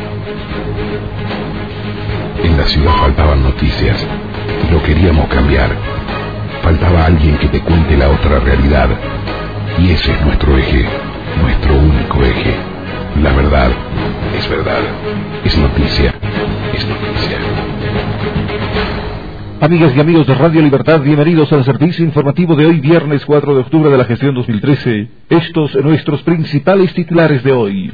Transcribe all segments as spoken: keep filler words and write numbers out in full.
En la ciudad faltaban noticias. Lo queríamos cambiar. Faltaba alguien que te cuente la otra realidad. Y ese es nuestro eje, nuestro único eje. La verdad es verdad. Es noticia. Es noticia. Amigas y amigos de Radio Libertad, bienvenidos al servicio informativo de hoy, viernes cuatro de octubre de la gestión dos mil trece. Estos nuestros principales titulares de hoy.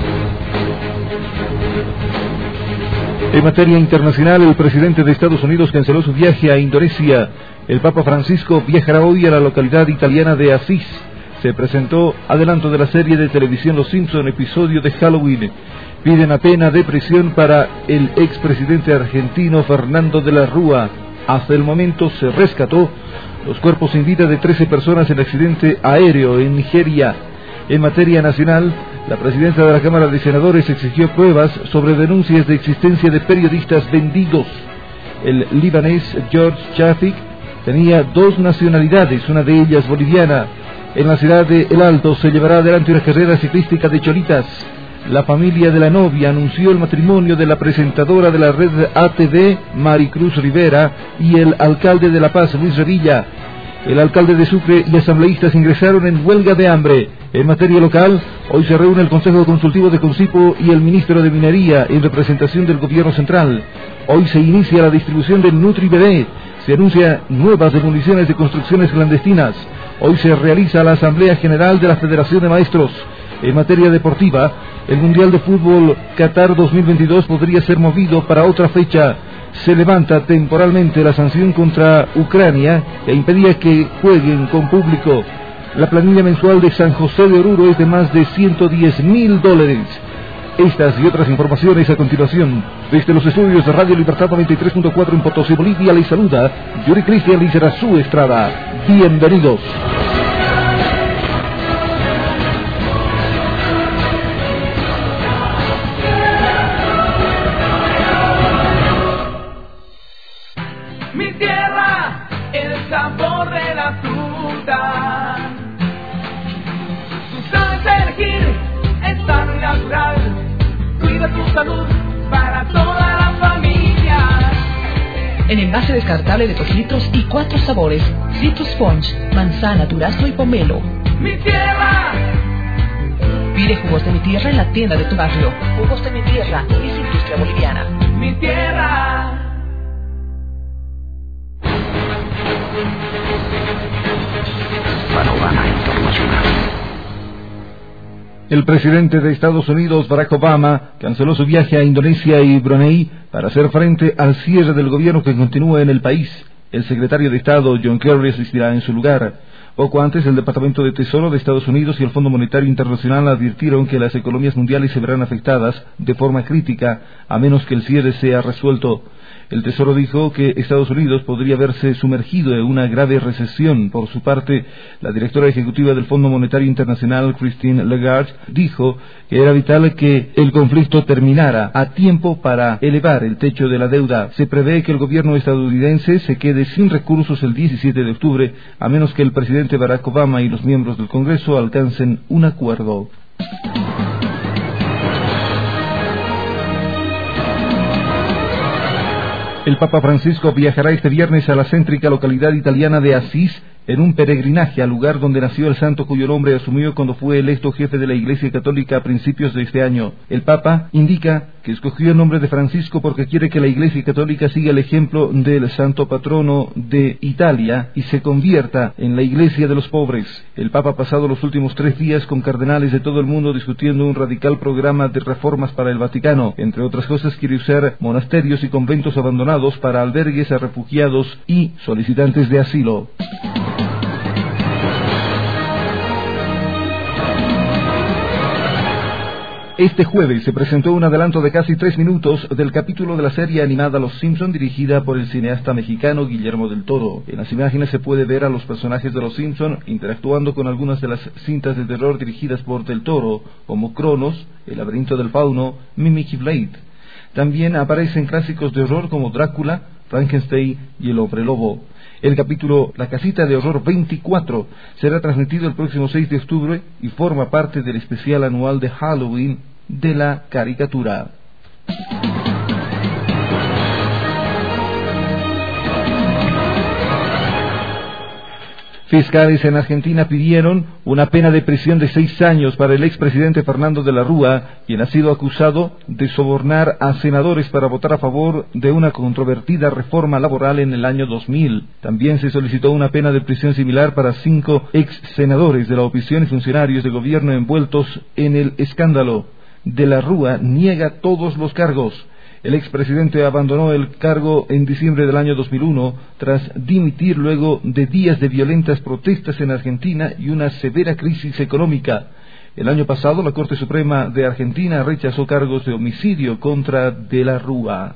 En materia internacional, el presidente de Estados Unidos canceló su viaje a Indonesia. El Papa Francisco viajará hoy a la localidad italiana de Asís. Se presentó adelanto de la serie de televisión Los Simpson, episodio de Halloween. Piden a pena de prisión para el expresidente argentino Fernando de la Rúa. Hasta el momento se rescató los cuerpos sin vida de trece personas en accidente aéreo en Nigeria. En materia nacional, la presidenta de la Cámara de Senadores exigió pruebas sobre denuncias de existencia de periodistas vendidos. El libanés George Shafik tenía dos nacionalidades, una de ellas boliviana. En la ciudad de El Alto se llevará adelante una carrera ciclística de cholitas. La familia de la novia anunció el matrimonio de la presentadora de la red A T V, Maricruz Rivera, y el alcalde de La Paz, Luis Revilla. El alcalde de Sucre y asambleístas ingresaron en huelga de hambre. En materia local, hoy se reúne el Consejo Consultivo de Concipo y el ministro de Minería en representación del gobierno central. Hoy se inicia la distribución del NutriBD. Se anuncia nuevas demoliciones de construcciones clandestinas. Hoy se realiza la Asamblea General de la Federación de Maestros. En materia deportiva, el Mundial de Fútbol Qatar dos mil veintidós podría ser movido para otra fecha. Se levanta temporalmente la sanción contra Ucrania e impedía que jueguen con público. La planilla mensual de San José de Oruro es de más de ciento diez mil dólares. Estas y otras informaciones a continuación. Desde los estudios de Radio Libertad noventa y tres punto cuatro en Potosí, Bolivia, les saluda Yuri Cristian Lizarazu Estrada. Bienvenidos. En envase descartable de dos litros y cuatro sabores: Citrus Sponge, manzana, durazno y pomelo. ¡Mi tierra! Pide jugos de mi tierra en la tienda de tu barrio. Jugos de mi tierra es industria boliviana. ¡Mi tierra! Panorama Internacional. El presidente de Estados Unidos, Barack Obama, canceló su viaje a Indonesia y Brunei para hacer frente al cierre del gobierno que continúa en el país. El secretario de Estado, John Kerry, asistirá en su lugar. Poco antes, el Departamento de Tesoro de Estados Unidos y el Fondo Monetario Internacional advirtieron que las economías mundiales se verán afectadas de forma crítica a menos que el cierre sea resuelto. El Tesoro dijo que Estados Unidos podría verse sumergido en una grave recesión. Por su parte, la directora ejecutiva del Fondo Monetario Internacional, Christine Lagarde, dijo que era vital que el conflicto terminara a tiempo para elevar el techo de la deuda. Se prevé que el gobierno estadounidense se quede sin recursos el diecisiete de octubre, a menos que el presidente Barack Obama y los miembros del Congreso alcancen un acuerdo. El Papa Francisco viajará este viernes a la céntrica localidad italiana de Asís en un peregrinaje al lugar donde nació el santo cuyo nombre asumió cuando fue electo jefe de la Iglesia Católica a principios de este año. El Papa indica que escogió el nombre de Francisco porque quiere que la Iglesia Católica siga el ejemplo del santo patrono de Italia y se convierta en la Iglesia de los pobres. El Papa ha pasado los últimos tres días con cardenales de todo el mundo discutiendo un radical programa de reformas para el Vaticano. Entre otras cosas, quiere usar monasterios y conventos abandonados para albergues a refugiados y solicitantes de asilo. Este jueves se presentó un adelanto de casi tres minutos del capítulo de la serie animada Los Simpson, dirigida por el cineasta mexicano Guillermo del Toro. En las imágenes se puede ver a los personajes de Los Simpson interactuando con algunas de las cintas de terror dirigidas por del Toro, como Cronos, El laberinto del fauno, Mimic y Blade. También aparecen clásicos de horror como Drácula, Frankenstein y El hombre lobo. El capítulo La casita de horror veinticuatro será transmitido el próximo seis de octubre y forma parte del especial anual de Halloween de la caricatura. Fiscales en Argentina pidieron una pena de prisión de seis años para el expresidente Fernando de la Rúa, quien ha sido acusado de sobornar a senadores para votar a favor de una controvertida reforma laboral en el año dos mil. También se solicitó una pena de prisión similar para cinco ex senadores de la oposición y funcionarios de gobierno envueltos en el escándalo. De la Rúa niega todos los cargos. El expresidente abandonó el cargo en diciembre del año dos mil uno tras dimitir luego de días de violentas protestas en Argentina y una severa crisis económica. El año pasado la Corte Suprema de Argentina rechazó cargos de homicidio contra De la Rúa.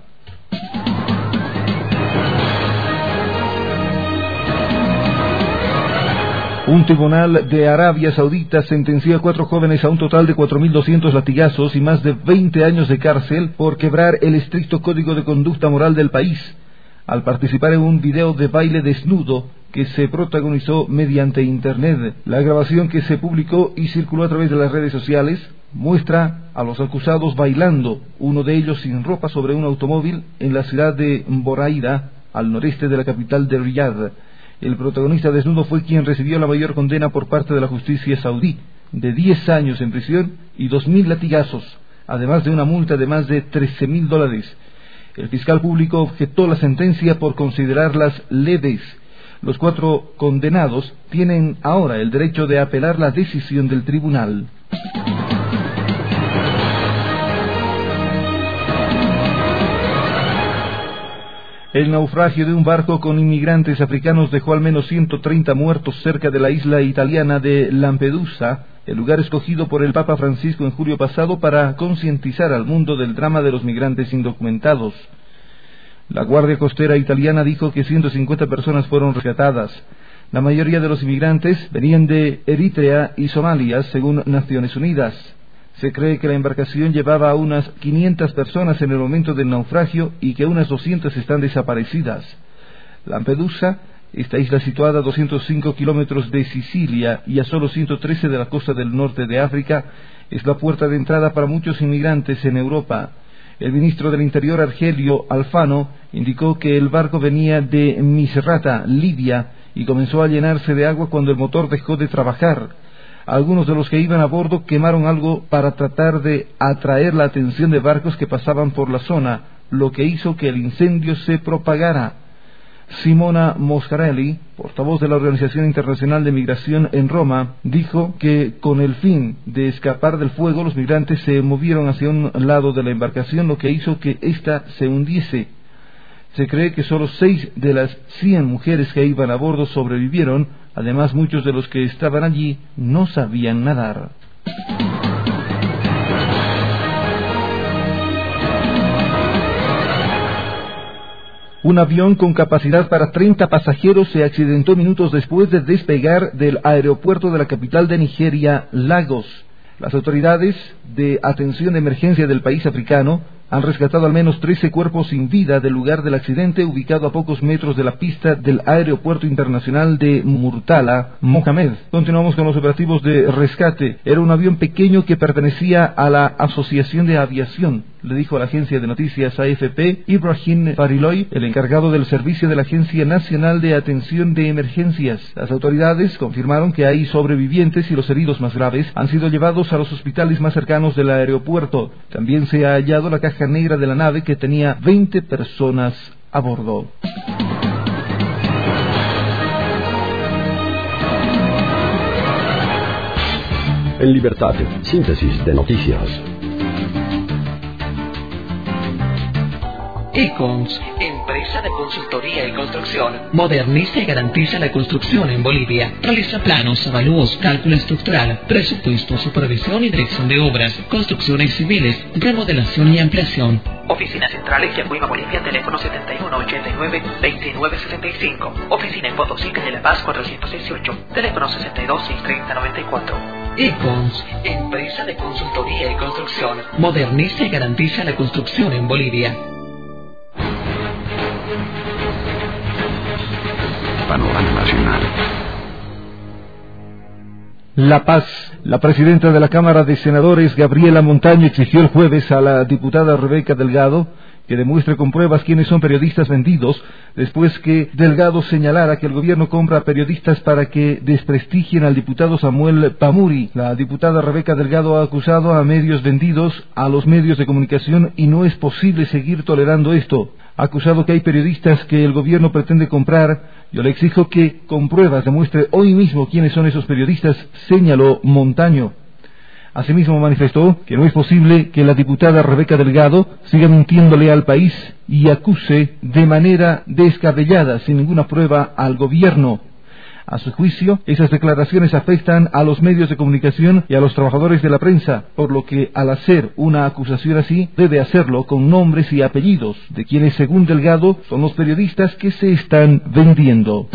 Un tribunal de Arabia Saudita sentenció a cuatro jóvenes a un total de cuatro mil doscientos latigazos y más de veinte años de cárcel por quebrar el estricto código de conducta moral del país, al participar en un video de baile desnudo que se protagonizó mediante Internet. La grabación, que se publicó y circuló a través de las redes sociales, muestra a los acusados bailando, uno de ellos sin ropa, sobre un automóvil en la ciudad de Boraida, al noreste de la capital de Riyadh. El protagonista desnudo fue quien recibió la mayor condena por parte de la justicia saudí, de diez años en prisión y dos mil latigazos, además de una multa de más de trece mil dólares. El fiscal público objetó la sentencia por considerarlas leves. Los cuatro condenados tienen ahora el derecho de apelar la decisión del tribunal. El naufragio de un barco con inmigrantes africanos dejó al menos ciento treinta muertos cerca de la isla italiana de Lampedusa, el lugar escogido por el Papa Francisco en julio pasado para concientizar al mundo del drama de los migrantes indocumentados. La Guardia Costera italiana dijo que ciento cincuenta personas fueron rescatadas. La mayoría de los inmigrantes venían de Eritrea y Somalia, según Naciones Unidas. Se cree que la embarcación llevaba a unas quinientas personas en el momento del naufragio y que unas doscientas están desaparecidas. Lampedusa, esta isla situada a doscientos cinco kilómetros de Sicilia y a solo ciento trece de la costa del norte de África, es la puerta de entrada para muchos inmigrantes en Europa. El ministro del Interior, Argelio Alfano, indicó que el barco venía de Misrata, Libia, y comenzó a llenarse de agua cuando el motor dejó de trabajar. Algunos de los que iban a bordo quemaron algo para tratar de atraer la atención de barcos que pasaban por la zona, lo que hizo que el incendio se propagara. Simona Moscarelli, portavoz de la Organización Internacional de Migración en Roma, dijo que con el fin de escapar del fuego, los migrantes se movieron hacia un lado de la embarcación, lo que hizo que ésta se hundiese. Se cree que solo seis de las cien mujeres que iban a bordo sobrevivieron. Además, muchos de los que estaban allí no sabían nadar. Un avión con capacidad para treinta pasajeros se accidentó minutos después de despegar del aeropuerto de la capital de Nigeria, Lagos. Las autoridades de atención de emergencia del país africano han rescatado al menos trece cuerpos sin vida del lugar del accidente, ubicado a pocos metros de la pista del Aeropuerto Internacional de Murtala Mohamed. Continuamos con los operativos de rescate. Era un avión pequeño que pertenecía a la Asociación de Aviación, le dijo a la agencia de noticias A F P Ibrahim Fariloy, el encargado del servicio de la Agencia Nacional de Atención de Emergencias. Las autoridades confirmaron que hay sobrevivientes y los heridos más graves han sido llevados a los hospitales más cercanos del aeropuerto. También se ha hallado la caja negra de la nave, que tenía veinte personas a bordo. En Libertad, síntesis de noticias. Econs, empresa de consultoría y construcción, moderniza y garantiza la construcción en Bolivia. Realiza planos, avalúos, cálculo estructural, presupuesto, supervisión y dirección de obras, construcciones civiles, remodelación y ampliación. Oficina central en Yacuima, Bolivia, teléfono setenta y uno ochenta y nueve veintinueve sesenta y cinco. Oficina en Potosí, de La Paz, cuatrocientos dieciocho, teléfono sesenta y dos seiscientos treinta noventa y cuatro. Econs, empresa de consultoría y construcción, moderniza y garantiza la construcción en Bolivia. Panorama Nacional. La Paz. La presidenta de la Cámara de Senadores, Gabriela Montaño, exigió el jueves a la diputada Rebeca Delgado que demuestre con pruebas quiénes son periodistas vendidos, después que Delgado señalara que el gobierno compra periodistas para que desprestigien al diputado Samuel Pamuri. La diputada Rebeca Delgado ha acusado a medios vendidos a los medios de comunicación y no es posible seguir tolerando esto. Ha acusado que hay periodistas que el gobierno pretende comprar. Yo le exijo que con pruebas demuestre hoy mismo quiénes son esos periodistas, señaló Montaño. Asimismo manifestó que no es posible que la diputada Rebeca Delgado siga mintiéndole al país y acuse de manera descabellada, sin ninguna prueba, al gobierno. A su juicio, esas declaraciones afectan a los medios de comunicación y a los trabajadores de la prensa, por lo que al hacer una acusación así, debe hacerlo con nombres y apellidos de quienes, según Delgado, son los periodistas que se están vendiendo.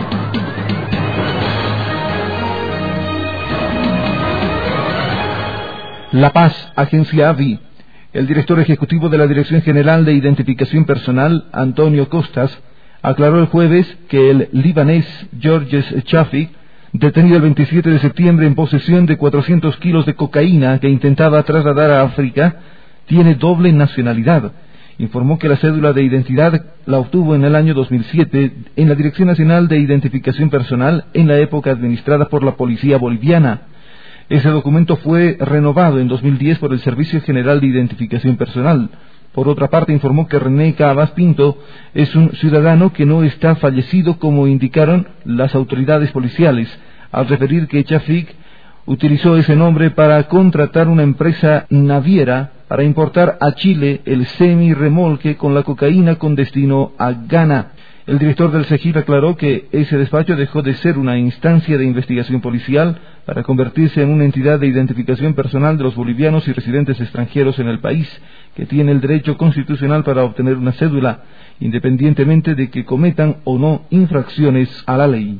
La Paz, Agencia A V I. El director ejecutivo de la Dirección General de Identificación Personal, Antonio Costas, aclaró el jueves que el libanés Georges Chafik, detenido el veintisiete de septiembre en posesión de cuatrocientos kilos de cocaína que intentaba trasladar a África, tiene doble nacionalidad. Informó que la cédula de identidad la obtuvo en el año dos mil siete en la Dirección Nacional de Identificación Personal en la época administrada por la Policía Boliviana. Ese documento fue renovado en dos mil diez por el Servicio General de Identificación Personal. Por otra parte, informó que René Cabas Pinto es un ciudadano que no está fallecido, como indicaron las autoridades policiales, al referir que Chafik utilizó ese nombre para contratar una empresa naviera para importar a Chile el semi-remolque con la cocaína con destino a Ghana. El director del SEGIP aclaró que ese despacho dejó de ser una instancia de investigación policial para convertirse en una entidad de identificación personal de los bolivianos y residentes extranjeros en el país, que tiene el derecho constitucional para obtener una cédula, independientemente de que cometan o no infracciones a la ley.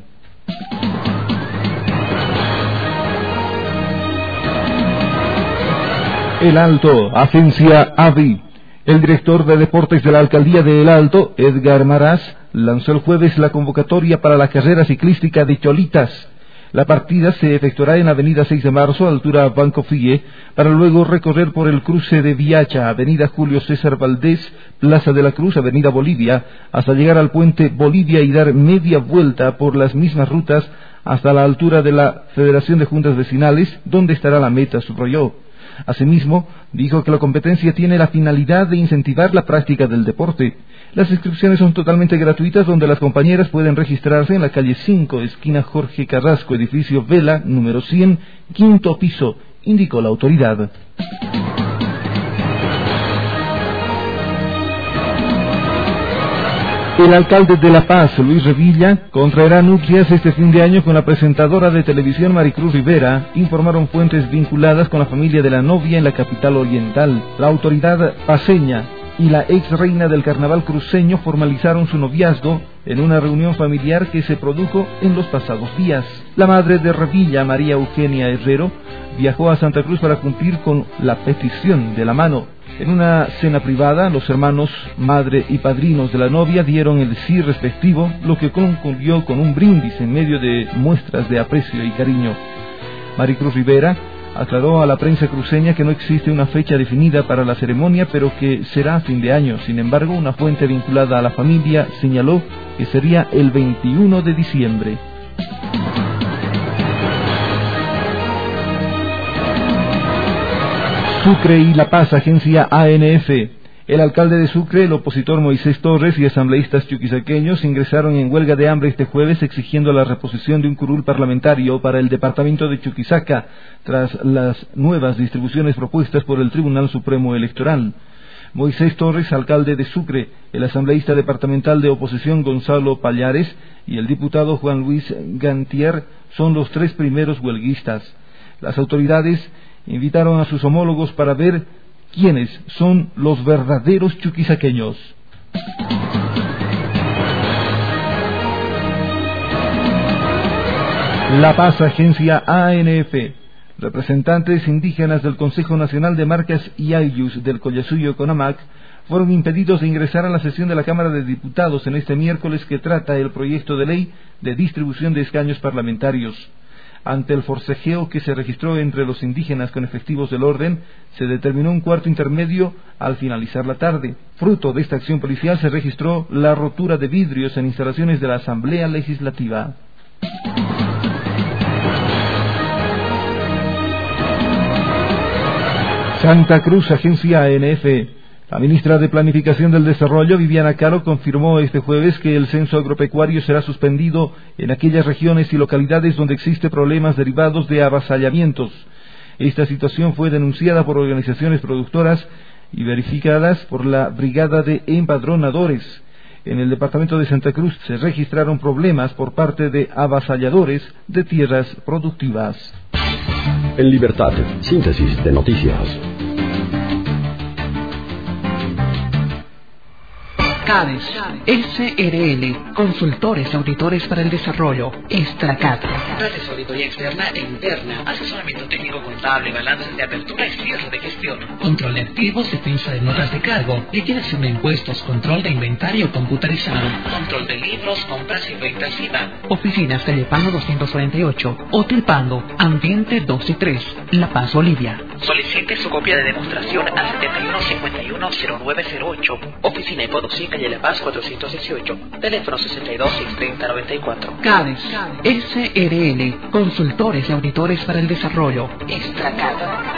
El Alto, Agencia A V I. El director de deportes de la alcaldía de El Alto, Edgar Maraz, lanzó el jueves la convocatoria para la carrera ciclística de Cholitas. La partida se efectuará en la avenida seis de marzo, altura Banco Fille, para luego recorrer por el cruce de Viacha, avenida Julio César Valdés, Plaza de la Cruz, avenida Bolivia, hasta llegar al puente Bolivia y dar media vuelta por las mismas rutas hasta la altura de la Federación de Juntas Vecinales, donde estará la meta, subrayó. Asimismo, dijo que la competencia tiene la finalidad de incentivar la práctica del deporte. Las inscripciones son totalmente gratuitas, donde las compañeras pueden registrarse en la calle cinco, esquina Jorge Carrasco, edificio Vela, número cien, quinto piso, indicó la autoridad. El alcalde de La Paz, Luis Revilla, contraerá nupcias este fin de año con la presentadora de televisión Maricruz Rivera, informaron fuentes vinculadas con la familia de la novia en la capital oriental. La autoridad paceña y la ex reina del carnaval cruceño formalizaron su noviazgo en una reunión familiar que se produjo en los pasados días. La madre de Revilla, María Eugenia Herrero, viajó a Santa Cruz para cumplir con la petición de la mano. En una cena privada, los hermanos, madre y padrinos de la novia dieron el sí respectivo, lo que concluyó con un brindis en medio de muestras de aprecio y cariño. Maricruz Rivera aclaró a la prensa cruceña que no existe una fecha definida para la ceremonia, pero que será a fin de año. Sin embargo, una fuente vinculada a la familia señaló que sería el veintiuno de diciembre. Sucre y La Paz, Agencia A N F. El alcalde de Sucre, el opositor Moisés Torres y asambleístas chuquisaqueños ingresaron en huelga de hambre este jueves exigiendo la reposición de un curul parlamentario para el departamento de Chuquisaca tras las nuevas distribuciones propuestas por el Tribunal Supremo Electoral. Moisés Torres, alcalde de Sucre, el asambleísta departamental de oposición Gonzalo Pallares y el diputado Juan Luis Gantier son los tres primeros huelguistas. Las autoridades invitaron a sus homólogos para ver quiénes son los verdaderos chuquisaqueños. La Paz, Agencia A N F. Representantes indígenas del Consejo Nacional de Marcas y Ayllus del Collasuyo Conamac fueron impedidos de ingresar a la sesión de la Cámara de Diputados en este miércoles que trata el proyecto de ley de distribución de escaños parlamentarios. Ante el forcejeo que se registró entre los indígenas con efectivos del orden, se determinó un cuarto intermedio al finalizar la tarde. Fruto de esta acción policial se registró la rotura de vidrios en instalaciones de la Asamblea Legislativa. Santa Cruz, agencia A N F. La ministra de Planificación del Desarrollo, Viviana Caro, confirmó este jueves que el censo agropecuario será suspendido en aquellas regiones y localidades donde existe problemas derivados de avasallamientos. Esta situación fue denunciada por organizaciones productoras y verificadas por la Brigada de Empadronadores. En el departamento de Santa Cruz se registraron problemas por parte de avasalladores de tierras productivas. En Libertad, síntesis de noticias. CADES, S R L, Consultores Auditores para el Desarrollo, Extracat. Gracias a auditoría externa e interna, asesoramiento técnico contable, balances de apertura y cierre de gestión, control de activos, defensa de notas de cargo, liquidación de impuestos, control de inventario computarizado, control de libros, compras y ventas I V A. Oficinas Calle Pando doscientos cuarenta y ocho, Hotel Pando, Ambiente dos y tres, La Paz, Bolivia. Solicite su copia de demostración al setenta y uno cincuenta y uno cero nueve cero ocho. Oficina de Potosí, Calle La Paz cuatrocientos dieciocho. Teléfono sesenta y dos seiscientos treinta noventa y cuatro. CADES, S R L, Consultores y Auditores para el Desarrollo. Extracat.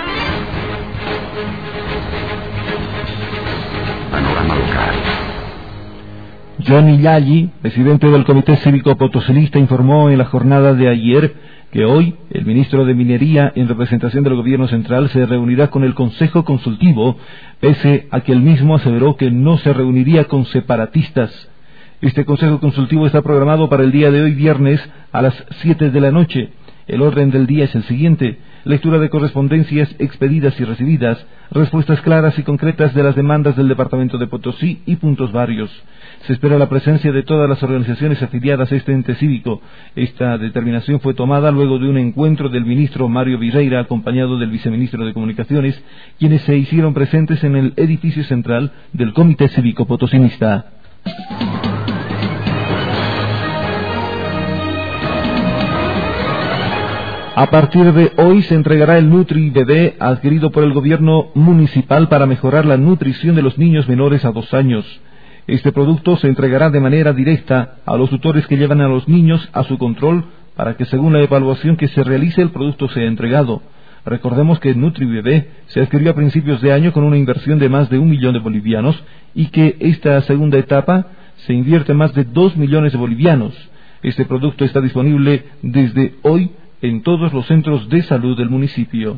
Panorama local. Johnny Yalli, presidente del Comité Cívico Potosinista, informó en la jornada de ayer que hoy el ministro de Minería, en representación del gobierno central, se reunirá con el Consejo Consultivo, pese a que el mismo aseveró que no se reuniría con separatistas. Este Consejo Consultivo está programado para el día de hoy, viernes, a las siete de la noche. El orden del día es el siguiente: lectura de correspondencias expedidas y recibidas, respuestas claras y concretas de las demandas del departamento de Potosí y puntos varios. Se espera la presencia de todas las organizaciones afiliadas a este ente cívico. Esta determinación fue tomada luego de un encuentro del ministro Mario Vireira, acompañado del viceministro de Comunicaciones, quienes se hicieron presentes en el edificio central del Comité Cívico Potosinista. A partir de hoy se entregará el Nutri Bebé adquirido por el gobierno municipal para mejorar la nutrición de los niños menores a dos años. Este producto se entregará de manera directa a los tutores que llevan a los niños a su control para que, según la evaluación que se realice, el producto sea entregado. Recordemos que Nutri Bebé se adquirió a principios de año con una inversión de más de un millón de bolivianos y que esta segunda etapa se invierte más de dos millones de bolivianos. Este producto está disponible desde hoy en todos los centros de salud del municipio.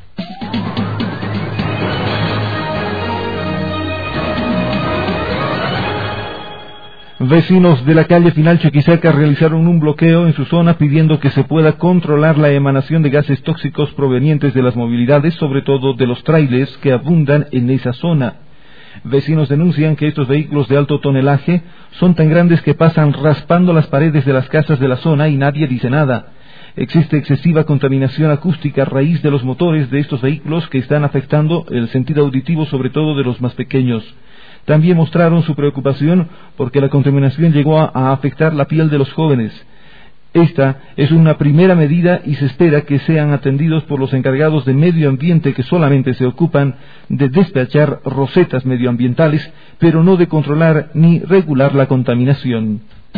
Vecinos de la calle Final Chuquisaca realizaron un bloqueo en su zona pidiendo que se pueda controlar la emanación de gases tóxicos provenientes de las movilidades, sobre todo de los tráilers que abundan en esa zona. Vecinos denuncian que estos vehículos de alto tonelaje son tan grandes que pasan raspando las paredes de las casas de la zona y nadie dice nada. Existe excesiva contaminación acústica a raíz de los motores de estos vehículos que están afectando el sentido auditivo, sobre todo de los más pequeños. También mostraron su preocupación porque la contaminación llegó a, a afectar la piel de los jóvenes. Esta es una primera medida y se espera que sean atendidos por los encargados de medio ambiente, que solamente se ocupan de despachar rosetas medioambientales, pero no de controlar ni regular la contaminación.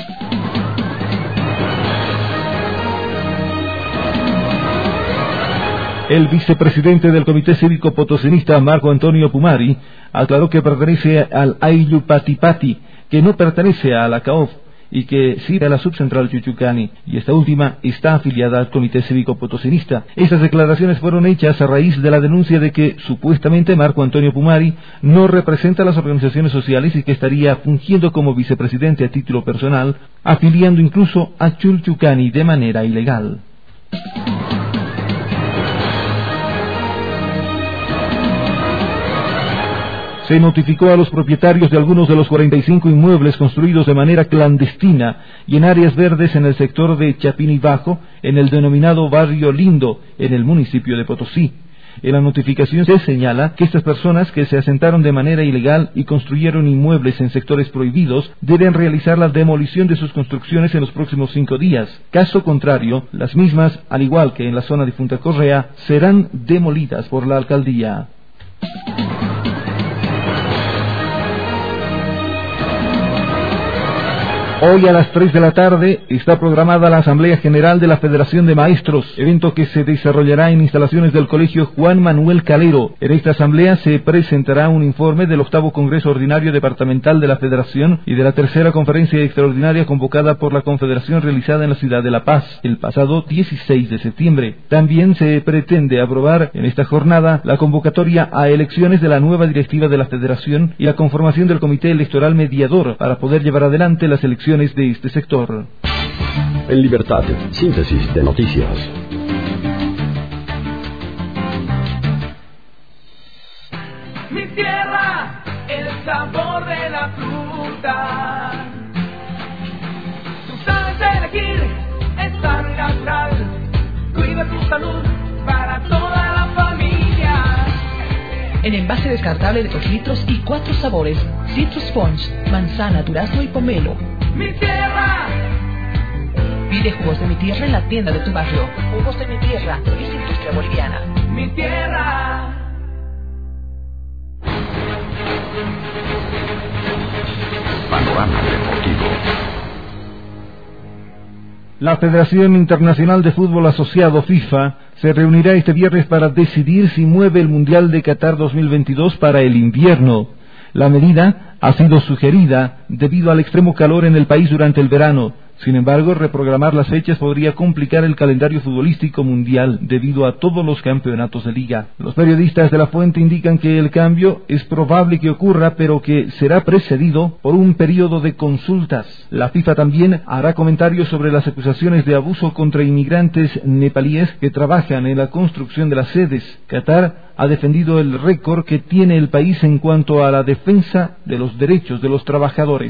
El vicepresidente del Comité Cívico Potosinista, Marco Antonio Pumari, aclaró que pertenece al Ayllu Patipati, que no pertenece a la C A O F y que sirve a la subcentral Chuchucani, y esta última está afiliada al Comité Cívico Potosinista. Estas declaraciones fueron hechas a raíz de la denuncia de que supuestamente Marco Antonio Pumari no representa a las organizaciones sociales y que estaría fungiendo como vicepresidente a título personal, afiliando incluso a Chulchucani de manera ilegal. Se notificó a los propietarios de algunos de los cuarenta y cinco inmuebles construidos de manera clandestina y en áreas verdes en el sector de Chapini Bajo, en el denominado Barrio Lindo, en el municipio de Potosí. En la notificación se señala que estas personas que se asentaron de manera ilegal y construyeron inmuebles en sectores prohibidos deben realizar la demolición de sus construcciones en los próximos cinco días. Caso contrario, las mismas, al igual que en la zona de Punta Correa, serán demolidas por la alcaldía. Hoy a las tres de la tarde está programada la Asamblea General de la Federación de Maestros, evento que se desarrollará en instalaciones del Colegio Juan Manuel Calero. En esta asamblea se presentará un informe del octavo Congreso Ordinario Departamental de la Federación y de la tercera conferencia extraordinaria convocada por la Confederación realizada en la ciudad de La Paz el pasado dieciséis de septiembre. También se pretende aprobar en esta jornada la convocatoria a elecciones de la nueva directiva de la Federación y la conformación del Comité Electoral Mediador para poder llevar adelante las elecciones de este sector. En Libertad, síntesis de noticias. Mi tierra, el sabor de la fruta. Tú sabes elegir, es tan natural. Cuida tu salud para toda la familia. En envase descartable de dos litros y cuatro sabores: Citrus Sponge, manzana, durazno y pomelo. Mi tierra. Pide jugos de mi tierra en la tienda de tu barrio. Jugos de mi tierra, es industria boliviana. Mi tierra. Panorama Deportivo. La Federación Internacional de Fútbol Asociado FIFA se reunirá este viernes para decidir si mueve el Mundial de Qatar dos mil veintidós para el invierno. La medida ha sido sugerida debido al extremo calor en el país durante el verano. Sin embargo, reprogramar las fechas podría complicar el calendario futbolístico mundial debido a todos los campeonatos de liga. Los periodistas de La Fuente indican que el cambio es probable que ocurra, pero que será precedido por un periodo de consultas. La FIFA también hará comentarios sobre las acusaciones de abuso contra inmigrantes nepalíes que trabajan en la construcción de las sedes. Qatar ha defendido el récord que tiene el país en cuanto a la defensa de los derechos de los trabajadores.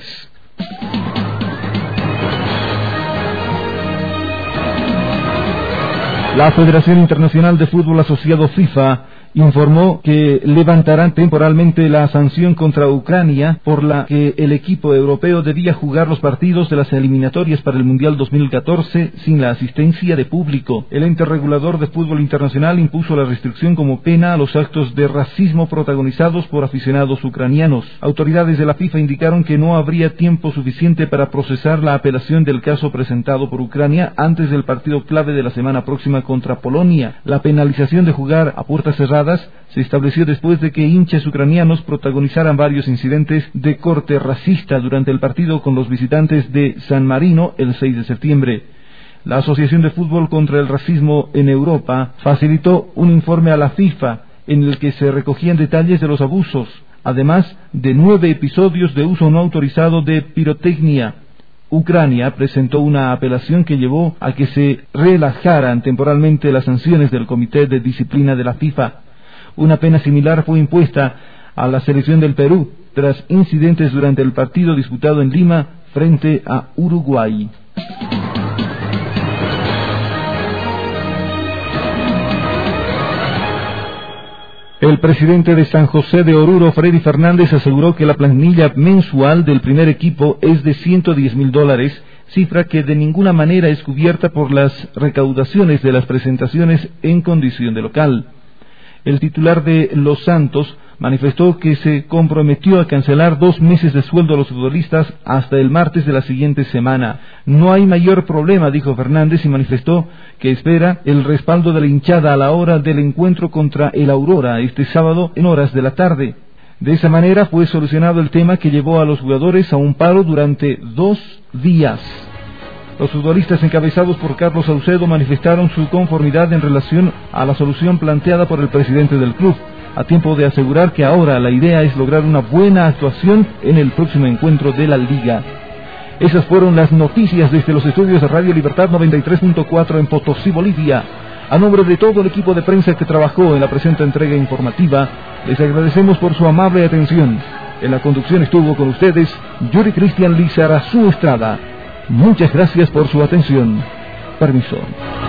La Federación Internacional de Fútbol Asociado FIFA informó que levantarán temporalmente la sanción contra Ucrania por la que el equipo europeo debía jugar los partidos de las eliminatorias para el Mundial dos mil catorce sin la asistencia de público. El ente regulador de fútbol internacional impuso la restricción como pena a los actos de racismo protagonizados por aficionados ucranianos. Autoridades de la FIFA indicaron que no habría tiempo suficiente para procesar la apelación del caso presentado por Ucrania antes del partido clave de la semana próxima contra Polonia. La penalización de jugar a puertas cerradas se estableció después de que hinchas ucranianos protagonizaran varios incidentes de corte racista durante el partido con los visitantes de San Marino el seis de septiembre. La Asociación de Fútbol contra el Racismo en Europa facilitó un informe a la FIFA en el que se recogían detalles de los abusos, además de nueve episodios de uso no autorizado de pirotecnia. Ucrania presentó una apelación que llevó a que se relajaran temporalmente las sanciones del Comité de Disciplina de la FIFA. Una pena similar fue impuesta a la selección del Perú tras incidentes durante el partido disputado en Lima frente a Uruguay. El presidente de San José de Oruro, Freddy Fernández, aseguró que la planilla mensual del primer equipo es de ciento diez mil dólares, cifra que de ninguna manera es cubierta por las recaudaciones de las presentaciones en condición de local. El titular de Los Santos manifestó que se comprometió a cancelar dos meses de sueldo a los futbolistas hasta el martes de la siguiente semana. No hay mayor problema, dijo Fernández, y manifestó que espera el respaldo de la hinchada a la hora del encuentro contra el Aurora este sábado en horas de la tarde. De esa manera fue solucionado el tema que llevó a los jugadores a un paro durante dos días. Los futbolistas encabezados por Carlos Saucedo manifestaron su conformidad en relación a la solución planteada por el presidente del club, a tiempo de asegurar que ahora la idea es lograr una buena actuación en el próximo encuentro de la Liga. Esas fueron las noticias desde los estudios de Radio Libertad noventa y tres punto cuatro en Potosí, Bolivia. A nombre de todo el equipo de prensa que trabajó en la presente entrega informativa, les agradecemos por su amable atención. En la conducción estuvo con ustedes Yuri Cristian Lizarazu Estrada. Muchas gracias por su atención. Permiso.